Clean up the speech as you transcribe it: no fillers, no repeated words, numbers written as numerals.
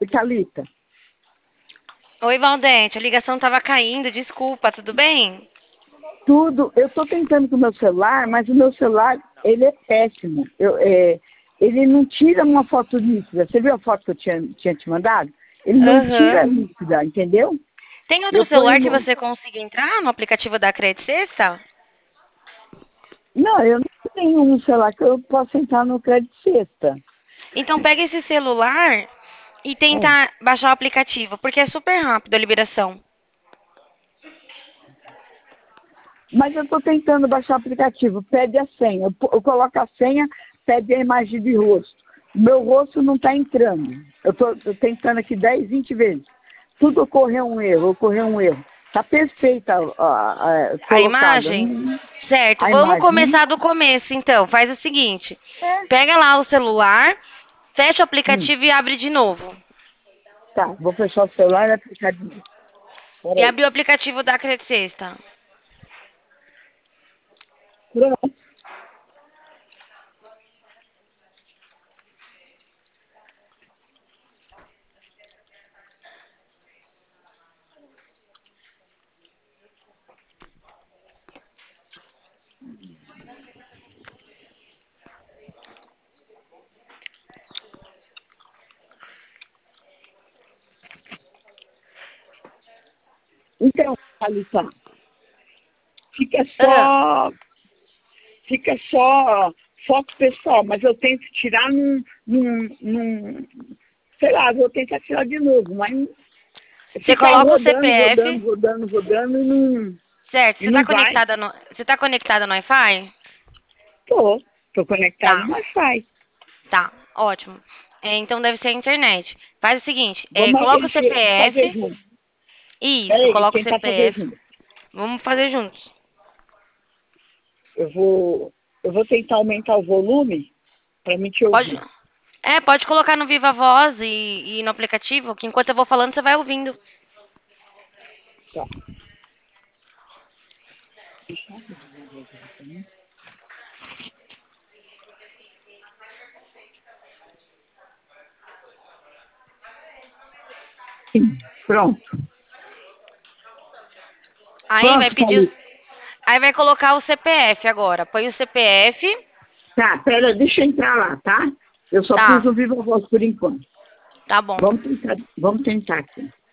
Thalita. Oi, Valdete, a ligação tava caindo, desculpa, tudo bem? Tudo. Eu estou tentando com o meu celular, mas o meu celular, ele é péssimo. Ele não tira uma foto nítida. Você viu a foto que eu tinha te mandado? Ele não Aham. tira nítida, entendeu? Tem outro Eu ponho celular que no... você consiga entrar no aplicativo da Credit Sexta? Não, eu não tenho um celular que eu possa entrar no Crédito Sexta. Então pega esse celular e tenta baixar o aplicativo, porque é super rápido a liberação. Mas eu estou tentando baixar o aplicativo, pede a senha. Eu coloco a senha, pede a imagem de rosto. Meu rosto não está entrando. Eu estou tentando aqui 10, 20 vezes. Tudo ocorreu um erro. Está perfeita A colocada. imagem? Certo, A vamos imagem. começar do começo então. Faz o seguinte: É. pega lá o celular, fecha o Hum, aplicativo e abre de novo. tá, vou fechar o celular e aplicar de novo. E Peraí. abre o aplicativo da Credit Sexta. Pronto. Então, Thalita, fica Ah, só, fica só foto pessoal, mas eu tento tirar sei lá, vou tentar tirar de novo, mas você ficar coloca o rodando, CPF, rodando, rodando, rodando certo? e não vai. Você tá conectada no Wi-Fi? Tô conectado Tá, no Wi-Fi. tá, ótimo. Então deve ser a internet. Faz o seguinte, Vamos coloca o fazer CPF. junto. Isso, Peraí, coloca o tentar fazer CPF. junto. Vamos fazer juntos. Eu vou tentar aumentar o volume para me te Pode, ouvir. pode colocar no Viva Voz e no aplicativo, que enquanto eu vou falando, você vai ouvindo. Tá. Sim, pronto. Aí vai Pronto, pedir, Thalita. aí vai colocar o CPF agora. Põe o CPF. Tá, pera, deixa eu entrar lá, tá? Eu só pus Tá, o Viva Voz por enquanto. tá bom. Vamos tentar aqui.